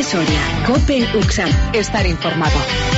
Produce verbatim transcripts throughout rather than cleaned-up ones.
de Soria, COPE UCSAM. Estar informado.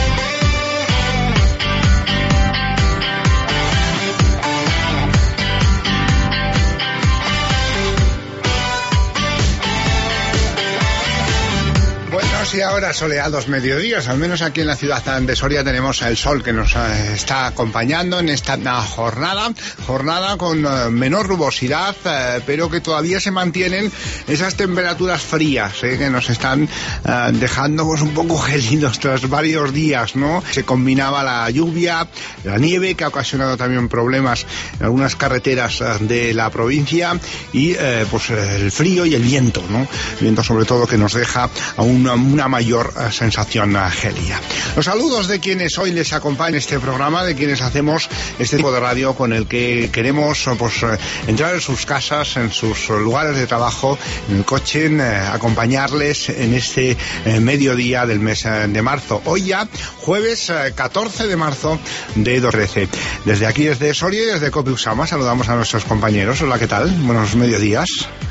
Y ahora soleados mediodías, al menos aquí en la ciudad de Soria tenemos el sol que nos eh, está acompañando en esta uh, jornada, jornada con uh, menor rugosidad, uh, pero que todavía se mantienen esas temperaturas frías eh, que nos están uh, dejando pues, un poco gélidos tras varios días, ¿no? Se combinaba la lluvia, la nieve, que ha ocasionado también problemas en algunas carreteras uh, de la provincia, y uh, pues el frío y el viento, ¿no? El viento sobre todo que nos deja a una, una mayor uh, sensación uh, gélida. Los saludos de quienes hoy les acompañan en este programa, de quienes hacemos este tipo de radio con el que queremos uh, pues, uh, entrar en sus casas, en sus uh, lugares de trabajo, en el coche, uh, acompañarles en este uh, mediodía del mes uh, de marzo. Hoy ya, jueves uh, catorce de marzo de dos mil trece. Desde aquí, desde Soria y desde COPE UCSAM, saludamos a nuestros compañeros. Hola, ¿qué tal? Buenos mediodías.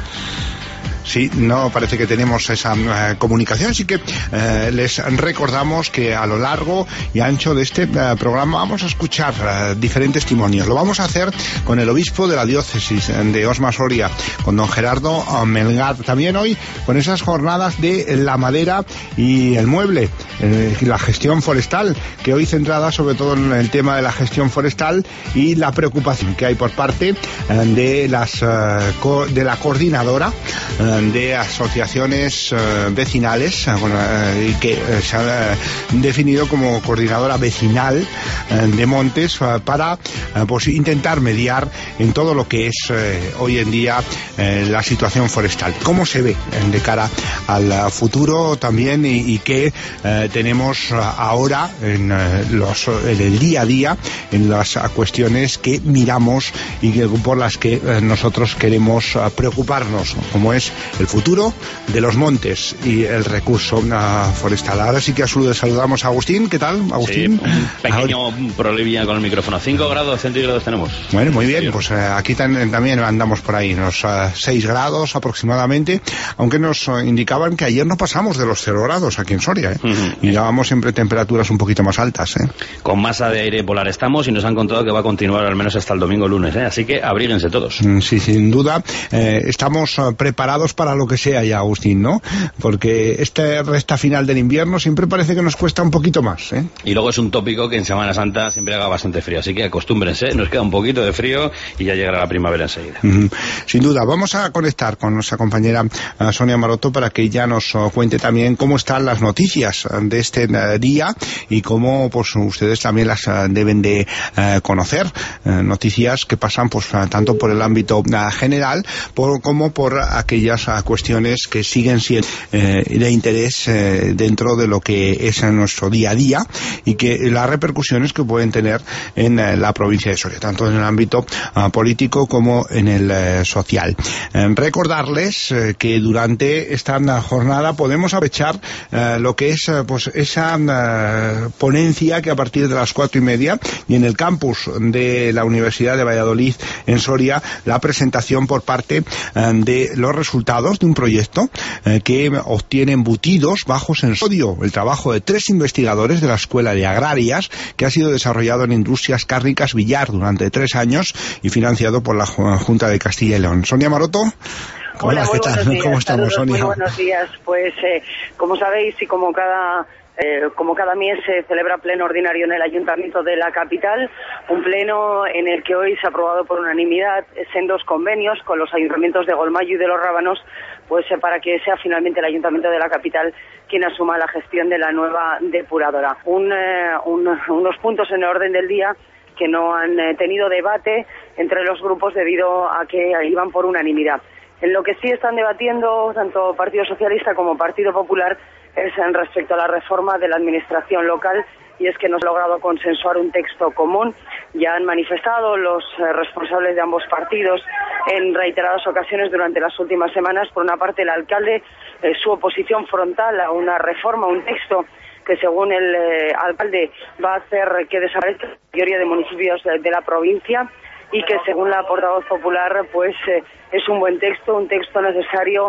Sí, no parece que tenemos esa uh, comunicación, así que uh, les recordamos que a lo largo y ancho de este uh, programa vamos a escuchar uh, diferentes testimonios. Lo vamos a hacer con el obispo de la diócesis de Osma Soria, con don Gerardo Melgar. También hoy con esas jornadas de la madera y el mueble, eh, la gestión forestal, que hoy centrada sobre todo en el tema de la gestión forestal y la preocupación que hay por parte uh, de las uh, co- de la coordinadora uh, de asociaciones uh, vecinales, uh, bueno, uh, y que uh, se ha uh, definido como coordinadora vecinal uh, de montes uh, para uh, pues intentar mediar en todo lo que es uh, hoy en día uh, la situación forestal. ¿Cómo se ve uh, de cara al uh, futuro también y, y qué uh, tenemos uh, ahora en, uh, los, en el día a día, en las uh, cuestiones que miramos y que, por las que uh, nosotros queremos uh, preocuparnos, como es el futuro de los montes y el recurso uh, forestal. Ahora sí que a su saludamos a Agustín. ¿Qué tal, Agustín? Sí, un pequeño Ahora... problemilla con el micrófono. cinco grados centígrados tenemos. Bueno, muy bien. Pues uh, aquí tan, también andamos por ahí, unos uh, seis grados aproximadamente, aunque nos uh, indicaban que ayer no pasamos de los cero grados aquí en Soria, ¿eh? Uh-huh. Y llevábamos siempre temperaturas un poquito más altas, ¿eh? Con masa de aire polar estamos y nos han contado que va a continuar al menos hasta el domingo lunes, ¿eh? Así que abríguense todos. Mm, sí, sin duda. Eh, estamos uh, preparados para lo que sea ya, Agustín, ¿no? Porque esta resta final del invierno siempre parece que nos cuesta un poquito más, ¿eh? Y luego es un tópico que en Semana Santa siempre haga bastante frío, así que acostúmbrense, nos queda un poquito de frío y ya llegará la primavera enseguida. Mm, sin duda. Vamos a conectar con nuestra compañera uh, Sonia Maroto para que ella nos uh, cuente también cómo están las noticias uh, de este uh, día y cómo pues ustedes también las uh, deben de uh, conocer. Uh, noticias que pasan pues uh, tanto por el ámbito uh, general por, como por aquellas uh, cuestiones que siguen siendo eh, de interés eh, dentro de lo que es en nuestro día a día y que las repercusiones que pueden tener en eh, la provincia de Soria, tanto en el ámbito uh, político como en el eh, social. Eh, recordarles eh, que durante esta jornada podemos aprovechar eh, lo que es eh, pues esa eh, ponencia que a partir de las cuatro y media y en el campus de la Universidad de Valladolid en Soria, la presentación por parte eh, de los resultados de un proyecto eh, que obtiene embutidos bajos en sodio, el trabajo de tres investigadores de la Escuela de Agrarias, que ha sido desarrollado en Industrias Cárnicas Villar durante tres años y financiado por la Junta de Castilla y León. Sonia Maroto. Hola, ¿qué tal? Días, ¿Cómo estamos, saludos, Sonia? Muy buenos días. Pues, eh, como sabéis y como cada... Eh, como cada mes se celebra pleno ordinario en el Ayuntamiento de la capital, un pleno en el que hoy se ha aprobado por unanimidad sendos convenios con los ayuntamientos de Golmayo y de Los Rábanos, pues eh, para que sea finalmente el Ayuntamiento de la capital quien asuma la gestión de la nueva depuradora. Un, eh, un, unos puntos en el orden del día que no han eh, tenido debate entre los grupos debido a que iban por unanimidad. En lo que sí están debatiendo tanto Partido Socialista como Partido Popular es en respecto a la reforma de la administración local, y es que no se ha logrado consensuar un texto común. Ya han manifestado los eh, responsables de ambos partidos en reiteradas ocasiones durante las últimas semanas, por una parte el alcalde, eh, su oposición frontal a una reforma, un texto que según el eh, alcalde va a hacer que desaparezca la mayoría de municipios de, de la provincia, y que según la portavoz popular pues eh, es un buen texto, un texto necesario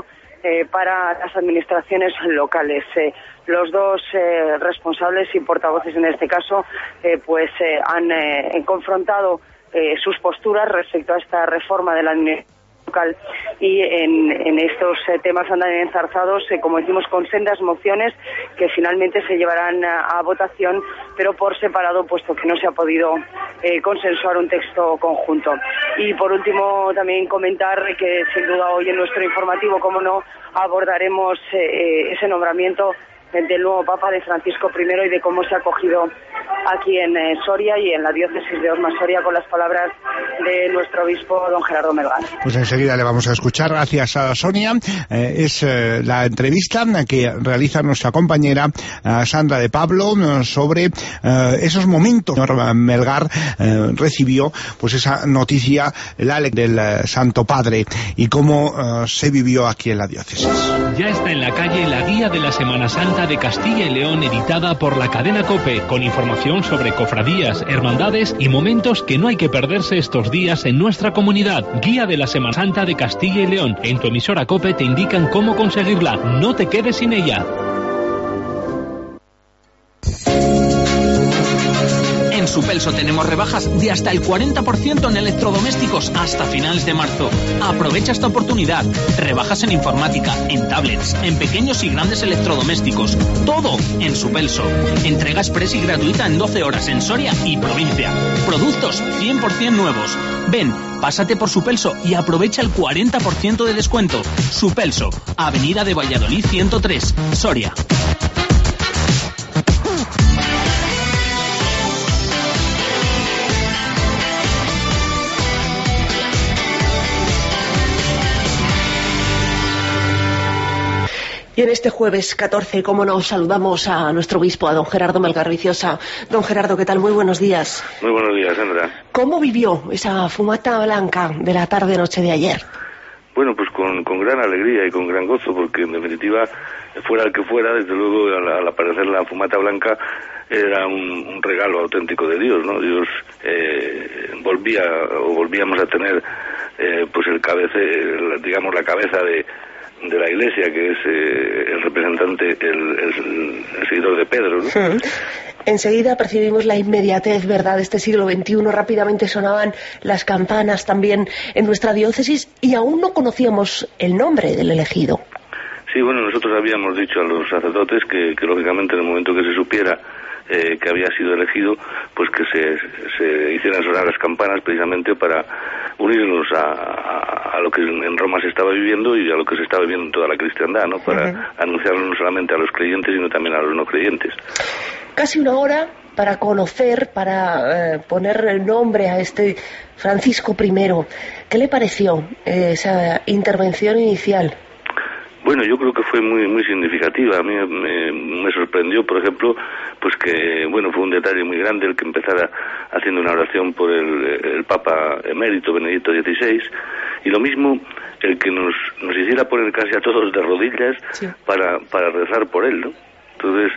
eh, para las administraciones locales. Eh, los dos eh, responsables y portavoces en este caso eh, pues eh, han eh, confrontado eh, sus posturas respecto a esta reforma de la administración local y en, en estos eh, temas andan enzarzados, eh, como decimos, con sendas mociones que finalmente se llevarán a, a votación, pero por separado, puesto que no se ha podido eh, consensuar un texto conjunto. Y por último, también comentar que sin duda hoy en nuestro informativo, como no, abordaremos eh, ese nombramiento del nuevo Papa, de Francisco primero, y de cómo se ha acogido aquí en eh, Soria y en la diócesis de Osma-Soria, con las palabras de nuestro obispo don Gerardo Melgar. Pues enseguida le vamos a escuchar. Gracias a Sonia. Eh, es eh, la entrevista que realiza nuestra compañera eh, Sandra de Pablo sobre eh, esos momentos. El señor Melgar eh, recibió pues esa noticia la del eh, Santo Padre y cómo eh, se vivió aquí en la diócesis. Ya está en la calle la guía de la Semana Santa de Castilla y León, editada por la cadena COPE, con información sobre cofradías, hermandades y momentos que no hay que perderse estos días en nuestra comunidad. Guía de la Semana Santa de Castilla y León. En tu emisora COPE te indican cómo conseguirla. No te quedes sin ella. En Supelso tenemos rebajas de hasta el cuarenta por ciento en electrodomésticos hasta finales de marzo. Aprovecha esta oportunidad. Rebajas en informática, en tablets, en pequeños y grandes electrodomésticos. Todo en Supelso. Entrega express y gratuita en doce horas en Soria y provincia. Productos cien por ciento nuevos. Ven, pásate por Supelso y aprovecha el cuarenta por ciento de descuento. Supelso, Avenida de Valladolid ciento tres, Soria. Y en este jueves catorce, como nos saludamos a nuestro obispo, a don Gerardo Melgar Viciosa. Don Gerardo, ¿qué tal? Muy buenos días. Muy buenos días, Sandra. ¿Cómo vivió esa fumata blanca de la tarde-noche de ayer? Bueno, pues con, con gran alegría y con gran gozo, porque en definitiva, fuera el que fuera, desde luego al, al aparecer la fumata blanca era un, un regalo auténtico de Dios, ¿no? Dios eh, volvía, o volvíamos a tener eh, pues el cabece, el, digamos la cabeza de de la Iglesia, que es eh, el representante, el, el, el seguidor de Pedro, ¿no? Hmm. Enseguida percibimos la inmediatez, ¿verdad?, de este siglo veintiuno. Rápidamente sonaban las campanas también en nuestra diócesis y aún no conocíamos el nombre del elegido. Sí, bueno, nosotros habíamos dicho a los sacerdotes que, que lógicamente en el momento que se supiera eh, que había sido elegido, pues que se, se hicieran sonar las campanas precisamente para unirnos a, a, a lo que en Roma se estaba viviendo y a lo que se estaba viviendo en toda la cristiandad, ¿no? Para uh-huh. anunciarlo no solamente a los creyentes, sino también a los no creyentes. Casi una hora para conocer, para eh, poner el nombre a este Francisco primero. ¿Qué le pareció eh, esa intervención inicial? Bueno, yo creo que fue muy muy significativa. A mí me, me sorprendió, por ejemplo, pues que, bueno, fue un detalle muy grande el que empezara haciendo una oración por el, el Papa emérito Benedicto dieciséis, y lo mismo el que nos, nos hiciera poner casi a todos de rodillas sí. para, para rezar por él, ¿no? Entonces,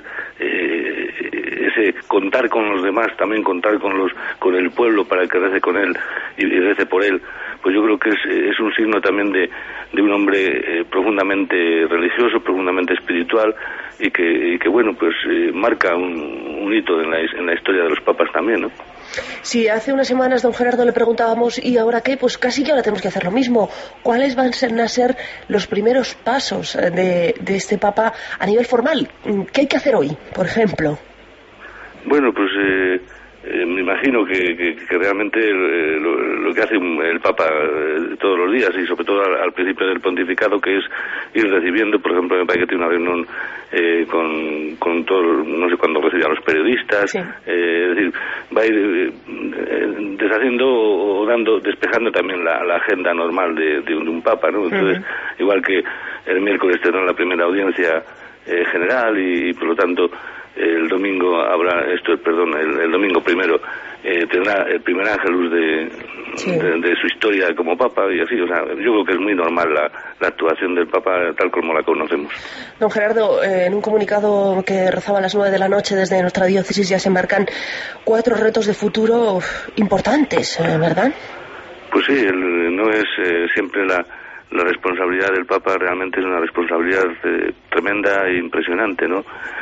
eh, ese contar con los demás, también contar con los con el pueblo para que rece con él y, y rece por él, pues yo creo que es, es un signo también de, de un hombre eh, profundamente religioso, profundamente espiritual, y que, y que bueno, pues eh, marca un, un hito en la, en la historia de los papas también, ¿no? Sí, hace unas semanas, don Gerardo, le preguntábamos, ¿y ahora qué? Pues casi que ahora tenemos que hacer lo mismo. ¿Cuáles van a ser los primeros pasos de, de este Papa a nivel formal? ¿Qué hay que hacer hoy, por ejemplo? Bueno, pues eh, eh, me imagino que, que, que realmente eh, lo, lo que hace el Papa eh, todos los días, y sobre todo al, al principio del pontificado, que es ir recibiendo, por ejemplo, me parece que tiene una reunión eh, con, con todo, no sé cuándo recibe a los periodistas, sí. eh, es decir, va a ir eh, deshaciendo o dando, despejando también la, la agenda normal de, de, un, de un Papa, ¿no? Entonces, uh-huh. igual que el miércoles tendrá la primera audiencia eh, general y, y por lo tanto el domingo habrá esto, perdón, el, el domingo primero eh, tendrá el primer ángelus de, sí. de, de su historia como Papa y así, o sea, yo creo que es muy normal la, la actuación del Papa tal como la conocemos. Don Gerardo, eh, en un comunicado que rezaba a las nueve de la noche desde nuestra diócesis ya se embarcan cuatro retos de futuro importantes, ¿verdad? Pues sí, el, no es eh, siempre la la responsabilidad del Papa realmente es una responsabilidad eh, tremenda e impresionante, ¿no?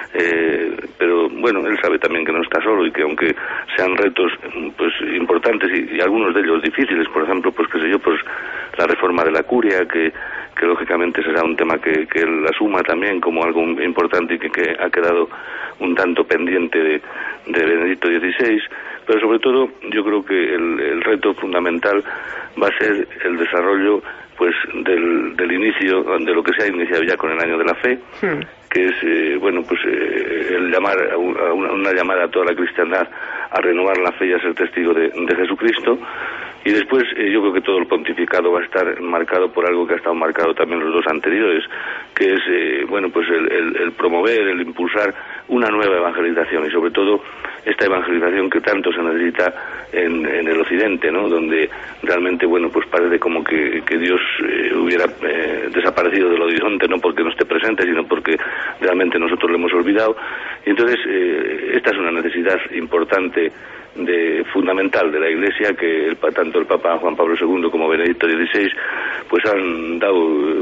Eh, pero bueno, él sabe también que no está solo y que aunque sean retos pues importantes y, y algunos de ellos difíciles, por ejemplo, pues qué sé yo, pues la reforma de la curia, que, que lógicamente será un tema que, que él asuma también como algo importante y que, que ha quedado un tanto pendiente de, de Benedicto dieciséis, pero sobre todo yo creo que el, el reto fundamental va a ser el desarrollo pues del, del inicio de lo que se ha iniciado ya con el año de la fe, sí. que es eh, bueno pues eh, el llamar a una, una llamada a toda la cristiandad a renovar la fe y a ser testigo de, de Jesucristo. Y después eh, yo creo que todo el pontificado va a estar marcado por algo que ha estado marcado también los dos anteriores, que es eh, bueno pues el, el, el promover, el impulsar una nueva evangelización y sobre todo esta evangelización que tanto se necesita en, en el occidente, ¿no? Donde realmente bueno pues parece como que, que Dios eh, hubiera eh, desaparecido del horizonte, no porque no esté presente, sino porque realmente nosotros lo hemos olvidado. Y entonces eh, esta es una necesidad importante de fundamental de la Iglesia, que el, tanto el Papa Juan Pablo segundo como Benedicto dieciséis pues han dado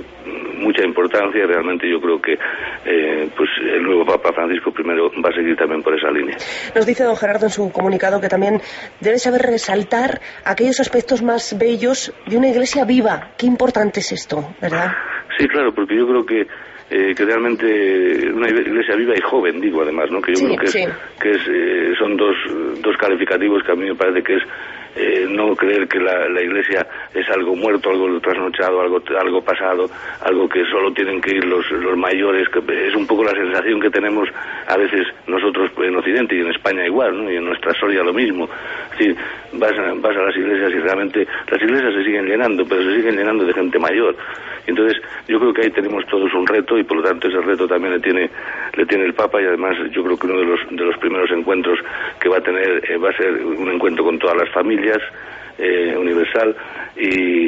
mucha importancia y realmente yo creo que eh, pues el nuevo Papa Francisco primero va a seguir también por esa línea. Nos dice don Gerardo en su comunicado que también debe saber resaltar aquellos aspectos más bellos de una Iglesia viva. Qué importante es esto, ¿verdad? Sí, claro, porque yo creo que Eh, que realmente una iglesia viva y joven, digo además, ¿no? Que yo sí, creo que, sí. es, que es, eh, son dos, dos calificativos que a mí me parece que es eh, no creer que la, la iglesia es algo muerto, algo trasnochado, algo algo pasado, algo que solo tienen que ir los, los mayores, que es un poco la sensación que tenemos a veces nosotros en Occidente y en España igual, ¿no? Y en nuestra historia lo mismo. Es decir, vas a, vas a las iglesias y realmente las iglesias se siguen llenando, pero se siguen llenando de gente mayor. Y entonces yo creo que ahí tenemos todos un reto y por lo tanto ese reto también le tiene le tiene el Papa y además yo creo que uno de los de los primeros encuentros que va a tener eh, va a ser un encuentro con todas las familias, eh, universal y,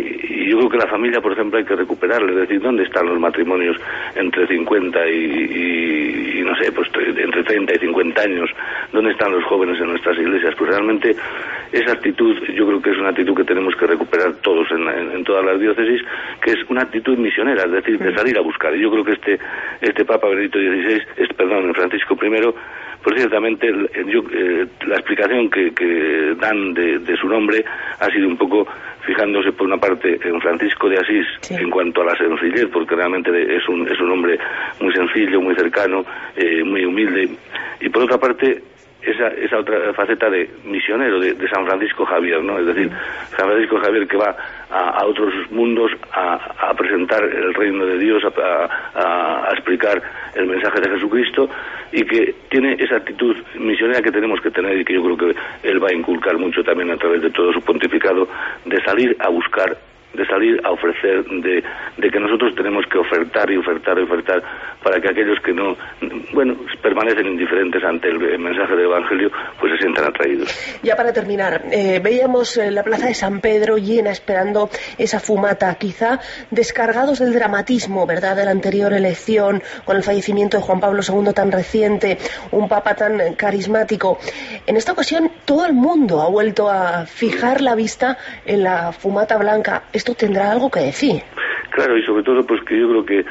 y yo creo que la familia, por ejemplo, hay que recuperarla, es decir, ¿dónde están los matrimonios entre cincuenta y, y, y no sé, pues entre treinta y cincuenta años? ¿Dónde están los jóvenes en nuestras iglesias? Pues realmente esa actitud yo creo que es una actitud que tenemos que recuperar todos en, en, en todas las diócesis, que es una actitud misionera, es decir, de salir a buscar. Y yo creo que este este Papa Benedicto dieciséis, este, perdón, Francisco primero, pues ciertamente yo, eh, la explicación que, que dan de, de su nombre ha sido un poco fijándose por una parte en Francisco de Asís, sí. en cuanto a la sencillez, porque realmente es un es un hombre muy sencillo, muy cercano, eh, muy humilde, y por otra parte esa esa otra faceta de misionero de, de San Francisco Javier, ¿no? Es decir, San Francisco Javier que va a, a otros mundos a, a presentar el reino de Dios, a, a, a explicar el mensaje de Jesucristo y que tiene esa actitud misionera que tenemos que tener y que yo creo que él va a inculcar mucho también a través de todo su pontificado, de salir a buscar, de salir a ofrecer, de, de que nosotros tenemos que ofertar y ofertar y ofertar para que aquellos que no, bueno, permanecen indiferentes ante el, el mensaje del Evangelio, pues se sientan atraídos. Ya para terminar, eh, veíamos eh, la plaza de San Pedro llena esperando esa fumata, quizá descargados del dramatismo, ¿verdad?, de la anterior elección, con el fallecimiento de Juan Pablo segundo tan reciente, un papa tan carismático. En esta ocasión todo el mundo ha vuelto a fijar la vista en la fumata blanca. Esto tendrá algo que decir. Claro, y sobre todo pues que yo creo que,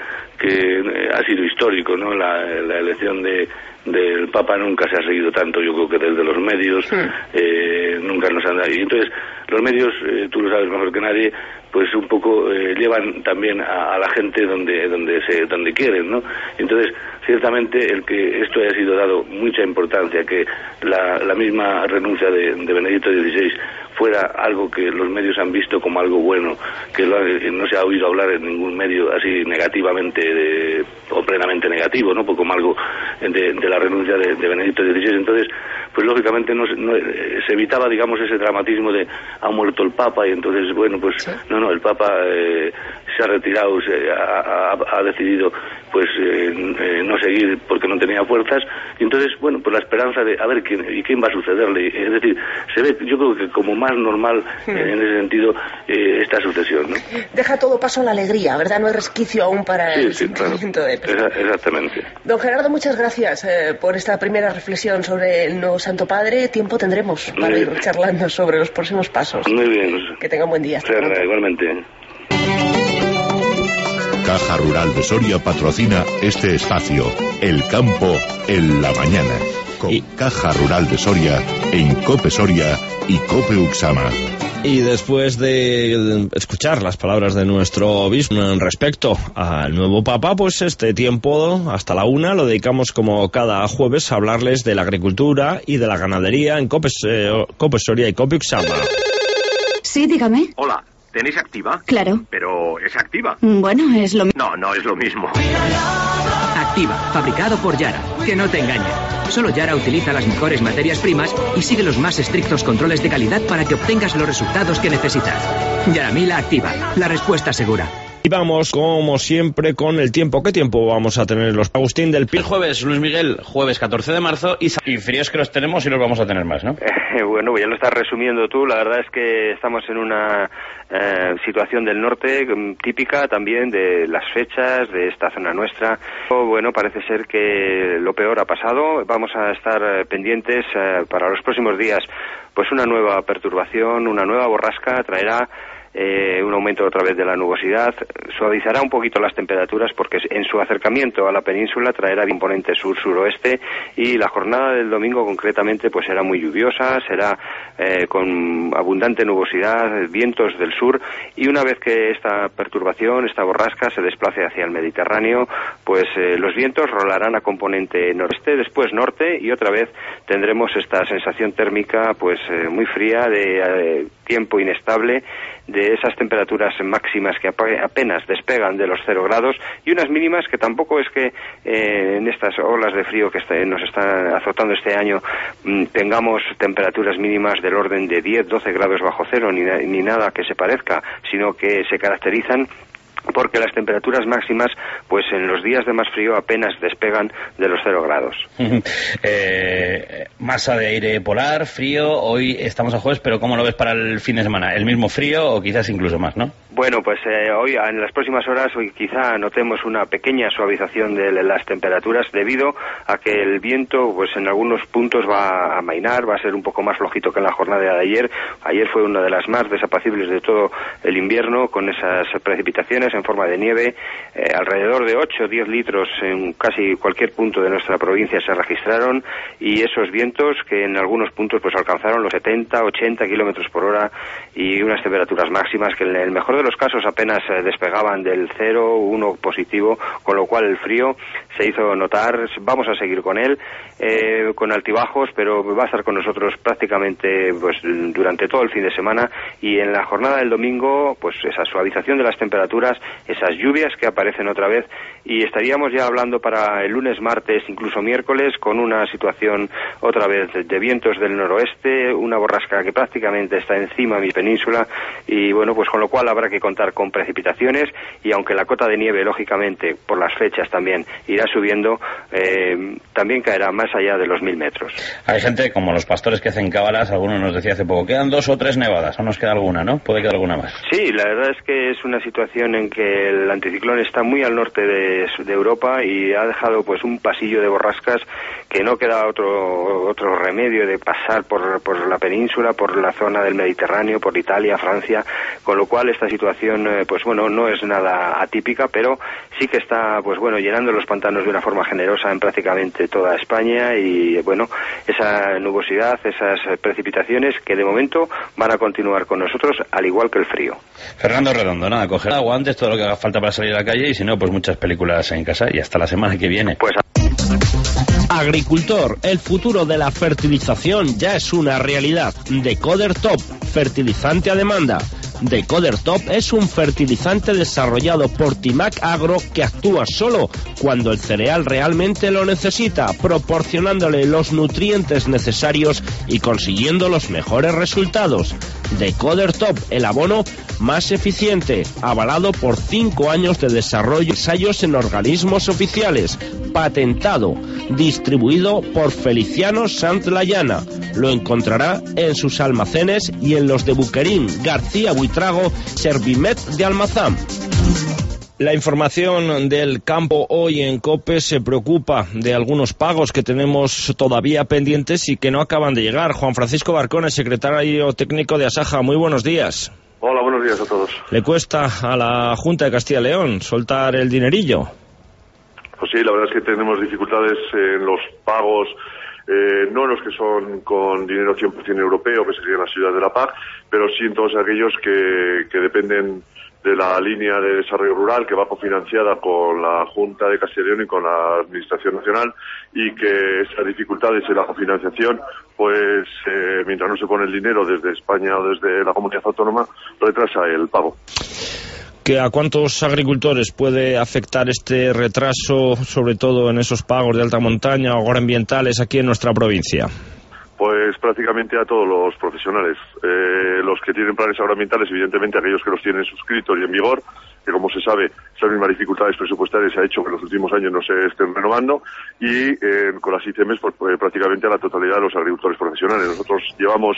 que ha sido histórico, ¿no? La, la elección de del Papa nunca se ha seguido tanto, yo creo que desde los medios, sí. eh, nunca nos han dado. Y entonces los medios, eh, tú lo sabes mejor que nadie, pues un poco eh, llevan también a, a la gente donde donde se donde quieren, ¿no? Entonces ciertamente el que esto haya sido dado mucha importancia, que la, la misma renuncia de, de Benedicto dieciséis fuera algo que los medios han visto como algo bueno, que lo, no se ha oído hablar en ningún medio así negativamente de, o plenamente negativo, ¿no? Pues como algo de, de la renuncia de, de Benedicto dieciséis. Entonces, pues lógicamente no, no, se evitaba, digamos, ese dramatismo de ha muerto el Papa y entonces, bueno, pues ¿sí? no, no, el Papa eh, se ha retirado, se ha, ha, ha decidido pues eh, eh, no seguir porque no tenía fuerzas, y entonces, bueno, pues la esperanza de a ver quién y quién va a sucederle, es decir, se ve, yo creo que como más normal hmm. eh, en ese sentido eh, esta sucesión, ¿no? Deja todo paso a la alegría, ¿verdad? No hay resquicio aún para sí, el sí, sentimiento claro. de persona. Exactamente. Don Gerardo, muchas gracias eh, por esta primera reflexión sobre el nuevo Santo Padre. Tiempo tendremos para Muy ir bien. charlando sobre los próximos pasos. Muy bien. Que tenga un buen día. Hasta luego. Igualmente. Caja Rural de Soria patrocina este espacio, El Campo en la Mañana, con y... Caja Rural de Soria, en COPE Soria y COPE Uxama. Y después de escuchar las palabras de nuestro obispo respecto al nuevo Papa, pues este tiempo, hasta la una, lo dedicamos como cada jueves a hablarles de la agricultura y de la ganadería en COPE, eh, COPE Soria y COPE Uxama. Sí, dígame. Hola, ¿tenéis Activa? Claro. Pero ¿es Activa? Bueno, es lo mismo. No, no es lo mismo. Activa, fabricado por Yara. Que no te engañe. Solo Yara utiliza las mejores materias primas y sigue los más estrictos controles de calidad para que obtengas los resultados que necesitas. Yaramila Activa, la respuesta segura. Y vamos, como siempre, con el tiempo. ¿Qué tiempo vamos a tener los Agustín del Pi? El jueves, Luis Miguel, jueves catorce de marzo, y, y fríos que los tenemos y los vamos a tener más, ¿no? Eh, bueno, ya lo estás resumiendo tú. La verdad es que estamos en una eh, situación del norte típica también de las fechas de esta zona nuestra. Bueno, parece ser que lo peor ha pasado. Vamos a estar pendientes eh, para los próximos días. Pues una nueva perturbación, una nueva borrasca traerá Eh, un aumento otra vez de la nubosidad, suavizará un poquito las temperaturas porque en su acercamiento a la península traerá componente sur-suroeste, y la jornada del domingo concretamente pues será muy lluviosa, será eh, con abundante nubosidad, vientos del sur, y una vez que esta perturbación, esta borrasca se desplace hacia el Mediterráneo, pues eh, los vientos rolarán a componente noreste, después norte, y otra vez tendremos esta sensación térmica pues eh, muy fría, de eh, tiempo inestable, de esas temperaturas máximas que apenas despegan de los cero grados, y unas mínimas que tampoco es que eh, en estas olas de frío que este, nos están azotando este año mmm, tengamos temperaturas mínimas del orden de diez, doce grados bajo cero, ni, ni nada que se parezca, sino que se caracterizan porque las temperaturas máximas, pues en los días de más frío apenas despegan de los cero grados. eh, masa de aire polar, frío, hoy estamos a jueves, pero ¿cómo lo ves para el fin de semana? ¿El mismo frío o quizás incluso más, no? Bueno, pues eh, hoy, en las próximas horas, hoy quizá notemos una pequeña suavización de las temperaturas debido a que el viento, pues en algunos puntos va a amainar, va a ser un poco más flojito que en la jornada de ayer. Ayer fue una de las más desapacibles de todo el invierno, con esas precipitaciones en forma de nieve, eh, alrededor de ocho o diez litros en casi cualquier punto de nuestra provincia se registraron, y esos vientos que en algunos puntos pues alcanzaron los setenta, ochenta kilómetros por hora, y unas temperaturas máximas que en el mejor de los casos apenas eh, despegaban del cero, uno positivo, con lo cual el frío se hizo notar. Vamos a seguir con él, eh, con altibajos, pero va a estar con nosotros prácticamente pues durante todo el fin de semana, y en la jornada del domingo pues esa suavización de las temperaturas, esas lluvias que aparecen otra vez, y estaríamos ya hablando para el lunes, martes, incluso miércoles, con una situación otra vez de vientos del noroeste, una borrasca que prácticamente está encima de mi península, y bueno, pues con lo cual habrá que contar con precipitaciones, y aunque la cota de nieve, lógicamente, por las fechas también irá subiendo, eh, también caerá más allá de los mil metros. Hay gente, como los pastores que hacen cábalas, algunos nos decía hace poco, quedan dos o tres nevadas, o nos queda alguna, ¿no? Puede quedar alguna más. Sí, la verdad es que es una situación en que el anticiclón está muy al norte de, de Europa, y ha dejado pues un pasillo de borrascas que no queda otro otro remedio de pasar por, por la península, por la zona del Mediterráneo, por Italia, Francia, con lo cual esta situación eh, pues bueno, no es nada atípica, pero sí que está pues bueno, llenando los pantanos de una forma generosa en prácticamente toda España, y bueno, esa nubosidad, esas precipitaciones que de momento van a continuar con nosotros, al igual que el frío. Fernando Redondo, nada, coger agua antes, todo lo que haga falta para salir a la calle, y si no, pues muchas películas en casa, y hasta la semana que viene. Pues agricultor, el futuro de la fertilización ya es una realidad. Decoder Top, fertilizante a demanda. Decoder Top es un fertilizante desarrollado por Timac Agro que actúa solo cuando el cereal realmente lo necesita, proporcionándole los nutrientes necesarios y consiguiendo los mejores resultados. Decoder Top, el abono más eficiente, avalado por cinco años de desarrollo y ensayos en organismos oficiales, patentado, distribuido por Feliciano Santlayana. Lo encontrará en sus almacenes y en los de Buquerín, García Buitrago, Servimet de Almazán. La información del campo hoy en COPE se preocupa de algunos pagos que tenemos todavía pendientes y que no acaban de llegar. Juan Francisco Barcón, el secretario técnico de Asaja, muy buenos días. Hola, buenos días a todos. ¿Le cuesta a la Junta de Castilla y León soltar el dinerillo? Pues sí, la verdad es que tenemos dificultades en los pagos, eh, no los que son con dinero cien por ciento europeo, que serían las ciudades de la P A C, pero sí en todos aquellos que, que dependen de la línea de desarrollo rural, que va cofinanciada con la Junta de Castilla y León y con la Administración Nacional, y que esas dificultades en la cofinanciación, pues eh, mientras no se pone el dinero desde España o desde la comunidad autónoma, retrasa el pago. ¿Que a cuántos agricultores puede afectar este retraso, sobre todo en esos pagos de alta montaña o agroambientales aquí en nuestra provincia? Pues prácticamente a todos los profesionales. Eh, los que tienen planes agroambientales, evidentemente aquellos que los tienen suscritos y en vigor, que como se sabe, esas mismas dificultades presupuestarias ha hecho que en los últimos años no se estén renovando, y eh, con las I C Ms pues, pues prácticamente a la totalidad de los agricultores profesionales. Nosotros llevamos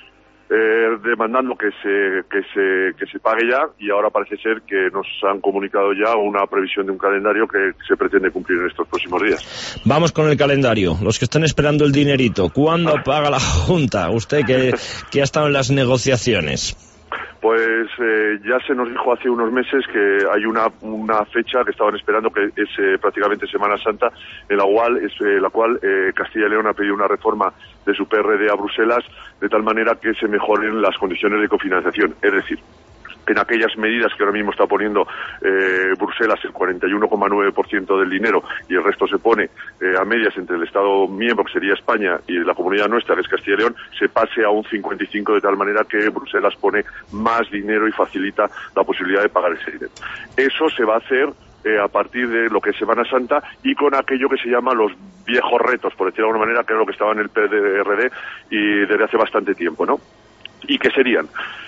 Eh, demandando que se que se que se pague ya, y ahora parece ser que nos han comunicado ya una previsión de un calendario que se pretende cumplir en estos próximos días. Vamos con el calendario. Los que están esperando el dinerito, ¿cuándo paga la Junta? Usted que, que ha estado en las negociaciones. Pues eh, ya se nos dijo hace unos meses que hay una una fecha que estaban esperando, que es eh, prácticamente Semana Santa, en la cual, es, eh, la cual eh, Castilla y León ha pedido una reforma de su P R D a Bruselas, de tal manera que se mejoren las condiciones de cofinanciación. Es decir, en aquellas medidas que ahora mismo está poniendo eh, Bruselas, el cuarenta y uno coma nueve por ciento del dinero, y el resto se pone eh, a medias entre el Estado miembro, que sería España, y la comunidad nuestra, que es Castilla y León, se pase a un cincuenta y cinco, de tal manera que Bruselas pone más dinero y facilita la posibilidad de pagar ese dinero. Eso se va a hacer Eh, a partir de lo que es Semana Santa, y con aquello que se llama los viejos retos, por decirlo de alguna manera, que es lo que estaba en el P R D y desde hace bastante tiempo, ¿no? ¿Y qué serían?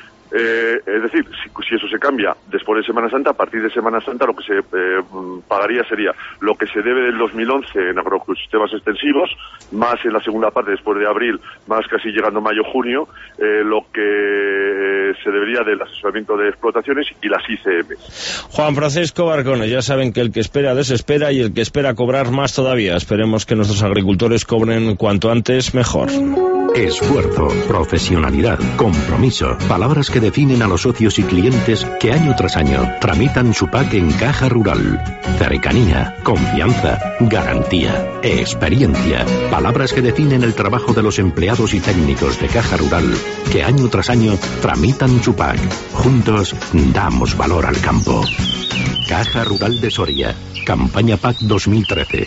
Eh, es decir, si, si eso se cambia después de Semana Santa, a partir de Semana Santa lo que se eh, pagaría sería lo que se debe del dos mil once en agroecosistemas extensivos, más en la segunda parte después de abril, más casi llegando mayo-junio, eh, lo que eh, se debería del asesoramiento de explotaciones y las I C M. Juan Francisco Barcones, ya saben que el que espera desespera, y el que espera cobrar más todavía. Esperemos que nuestros agricultores cobren cuanto antes mejor. Esfuerzo, profesionalidad, compromiso, palabras que definen a los socios y clientes que año tras año tramitan su P A C en Caja Rural. Cercanía, confianza, garantía, experiencia, palabras que definen el trabajo de los empleados y técnicos de Caja Rural que año tras año tramitan su P A C. Juntos damos valor al campo. Caja Rural de Soria, campaña P A C dos mil trece.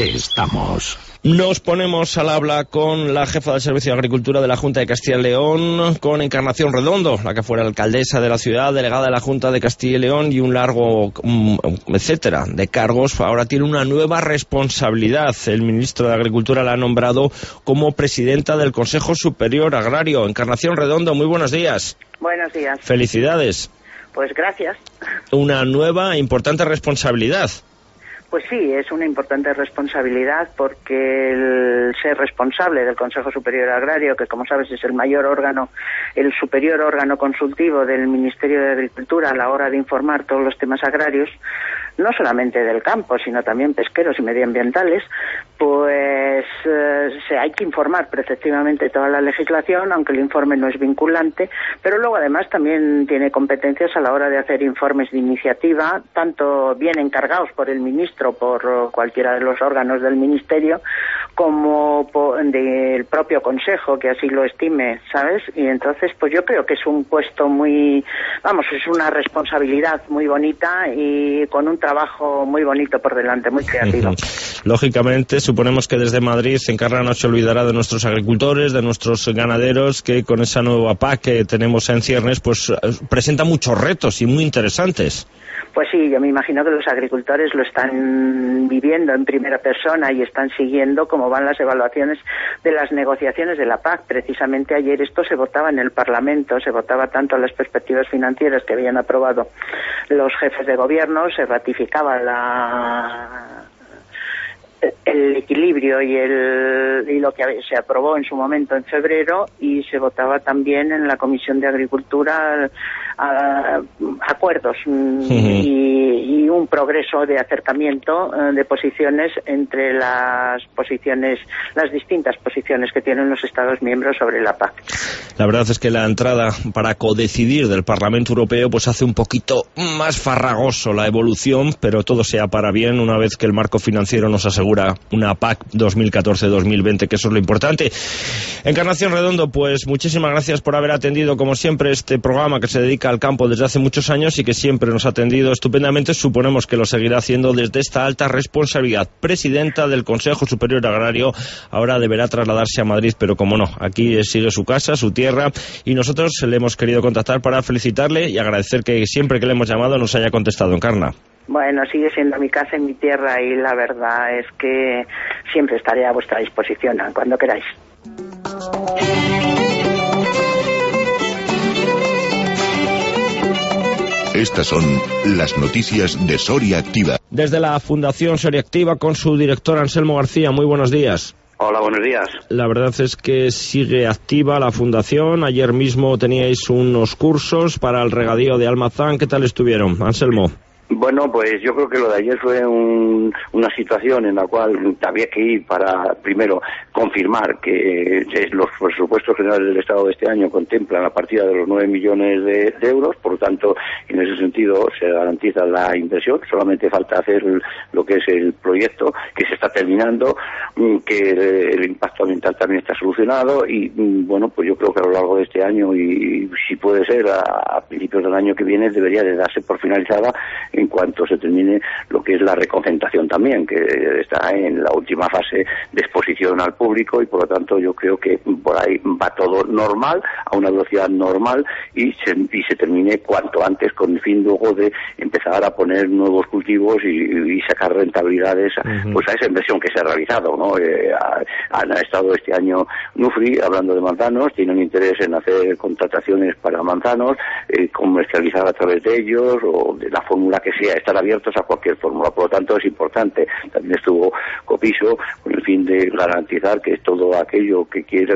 Estamos. Nos ponemos al habla con la jefa del Servicio de Agricultura de la Junta de Castilla y León, con Encarnación Redondo, la que fuera alcaldesa de la ciudad, delegada de la Junta de Castilla y León, y un largo um, etcétera de cargos. Ahora tiene una nueva responsabilidad. El ministro de Agricultura la ha nombrado como presidenta del Consejo Superior Agrario. Encarnación Redondo, muy buenos días. Buenos días. Felicidades. Pues gracias. Una nueva e importante responsabilidad. Pues sí, es una importante responsabilidad, porque el ser responsable del Consejo Superior Agrario, que como sabes es el mayor órgano, el superior órgano consultivo del Ministerio de Agricultura a la hora de informar todos los temas agrarios, no solamente del campo, sino también pesqueros y medioambientales, pues eh, se hay que informar preceptivamente toda la legislación, aunque el informe no es vinculante, pero luego además también tiene competencias a la hora de hacer informes de iniciativa, tanto bien encargados por el ministro, por cualquiera de los órganos del ministerio, como por, del propio consejo, que así lo estime, ¿sabes? Y entonces, pues yo creo que es un puesto muy, vamos, es una responsabilidad muy bonita y con un trabajo muy bonito por delante, muy creativo. Lógicamente, suponemos que desde Madrid Encarna no se olvidará de nuestros agricultores, de nuestros ganaderos, que con esa nueva P A C que tenemos en ciernes, pues presenta muchos retos y muy interesantes. Pues sí, yo me imagino que los agricultores lo están viviendo en primera persona y están siguiendo cómo van las evaluaciones de las negociaciones de la P A C. Precisamente ayer esto se votaba en el Parlamento, se votaba tanto las perspectivas financieras que habían aprobado los jefes de gobierno, se ratificaba la... el equilibrio y el y lo que se aprobó en su momento en febrero, y se votaba también en la Comisión de Agricultura a, a, acuerdos, uh-huh. y, y un progreso de acercamiento eh, de posiciones entre las posiciones, las distintas posiciones que tienen los Estados miembros sobre la P A C. La verdad es que la entrada para codecidir del Parlamento Europeo pues hace un poquito más farragoso la evolución, pero todo sea para bien una vez que el marco financiero nos asegura una P A C dos mil catorce dos mil veinte, que eso es lo importante. Encarnación Redondo, pues muchísimas gracias por haber atendido como siempre este programa que se dedica al campo desde hace muchos años y que siempre nos ha atendido estupendamente. Suponemos que lo seguirá haciendo desde esta alta responsabilidad. Presidenta del Consejo Superior Agrario, ahora deberá trasladarse a Madrid, pero como no, aquí sigue su casa, su tierra, y nosotros le hemos querido contactar para felicitarle y agradecer que siempre que le hemos llamado nos haya contestado. Encarna. Bueno, sigue siendo mi casa en mi tierra y la verdad es que siempre estaré a vuestra disposición cuando queráis. Estas son las noticias de Soria Activa. Desde la Fundación Soria Activa con su director Anselmo García, muy buenos días. Hola, buenos días. La verdad es que sigue activa la fundación. Ayer mismo teníais unos cursos para el regadío de Almazán. ¿Qué tal estuvieron, Anselmo? Bueno, pues yo creo que lo de ayer fue un, una situación en la cual había que ir para, primero, confirmar que eh, los presupuestos generales del Estado de este año contemplan la partida de los nueve millones de, de euros, por lo tanto, en ese sentido se garantiza la inversión, solamente falta hacer lo que es el proyecto, que se está terminando, que el, el impacto ambiental también está solucionado y, bueno, pues yo creo que a lo largo de este año y, si puede ser, a, a principios del año que viene debería de darse por finalizada en cuanto se termine lo que es la reconcentración también, que está en la última fase de exposición al público y por lo tanto yo creo que por ahí va todo normal, a una velocidad normal y se, y se termine cuanto antes con el fin luego de empezar a poner nuevos cultivos y, y sacar rentabilidades uh-huh. pues a esa inversión que se ha realizado, ¿no? Eh, ha, han estado este año Nufri hablando de manzanos, tienen interés en hacer contrataciones para manzanos, eh, comercializar a través de ellos o de la fórmula que sea, estar abiertos a cualquier fórmula, por lo tanto es importante. También estuvo Copiso con el fin de garantizar que todo aquello que quiera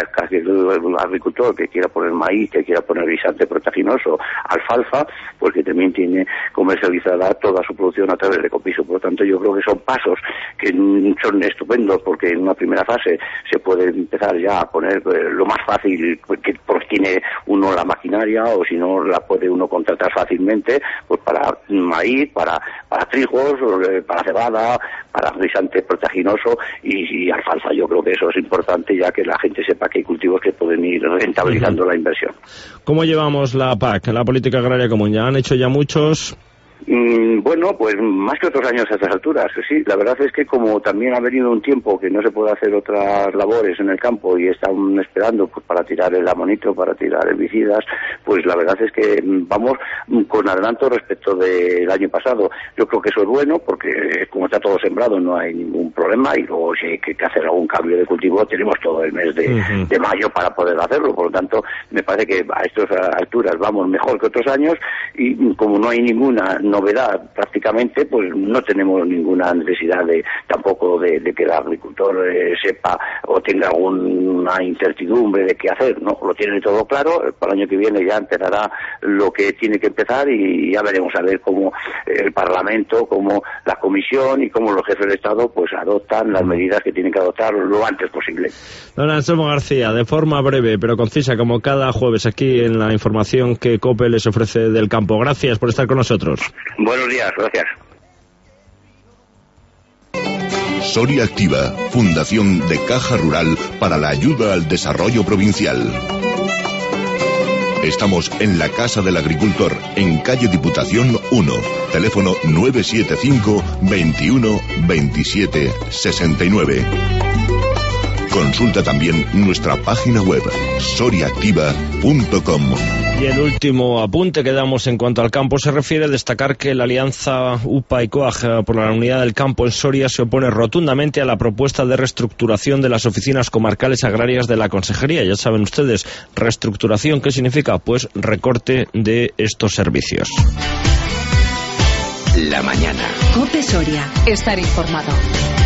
el agricultor, que quiera poner maíz, que quiera poner guisante proteaginoso, alfalfa, pues que también tiene comercializada toda su producción a través de Copiso. Por lo tanto yo creo que son pasos que son estupendos porque en una primera fase se puede empezar ya a poner eh, lo más fácil que pues tiene uno la maquinaria o si no la puede uno contratar fácilmente pues para maíz, para, para trigos, para cebada, para guisante proteaginoso y, y alfalfa. Yo creo que eso es importante ya que la gente sepa que hay cultivos que pueden ir rentabilizando uh-huh. la inversión. ¿Cómo llevamos la P A C, la Política Agraria Común? ¿Ya han hecho ya muchos? Mm, bueno, pues más que otros años a estas alturas, sí. La verdad es que como también ha venido un tiempo que no se puede hacer otras labores en el campo y están esperando pues para tirar el amonito, para tirar herbicidas, pues la verdad es que vamos con adelanto respecto del año pasado. Yo creo que eso es bueno porque como está todo sembrado no hay ningún problema y luego si hay que hacer algún cambio de cultivo tenemos todo el mes de, uh-huh. de mayo para poder hacerlo. Por lo tanto, me parece que a estas alturas vamos mejor que otros años y como no hay ninguna novedad prácticamente, pues no tenemos ninguna necesidad de tampoco de, de que el agricultor eh, sepa o tenga alguna incertidumbre de qué hacer, ¿no? Lo tiene todo claro, para el año que viene ya empezará lo que tiene que empezar y ya veremos a ver cómo el Parlamento, cómo la Comisión y cómo los jefes de Estado pues adoptan las medidas que tienen que adoptar lo antes posible. Don Anselmo García, de forma breve pero concisa como cada jueves aquí en la información que COPE les ofrece del campo. Gracias por estar con nosotros. Buenos días, gracias. Soria Activa, Fundación de Caja Rural para la Ayuda al Desarrollo Provincial. Estamos en la Casa del Agricultor, en calle Diputación uno, teléfono nueve siete cinco, veintiuno, veintisiete, sesenta y nueve. Consulta también nuestra página web, soria activa punto com. Y el último apunte que damos en cuanto al campo se refiere a destacar que la alianza U P A y COAG por la unidad del campo en Soria se opone rotundamente a la propuesta de reestructuración de las oficinas comarcales agrarias de la Consejería. Ya saben ustedes, reestructuración, ¿qué significa? Pues recorte de estos servicios. La mañana. COPE Soria, estar informado.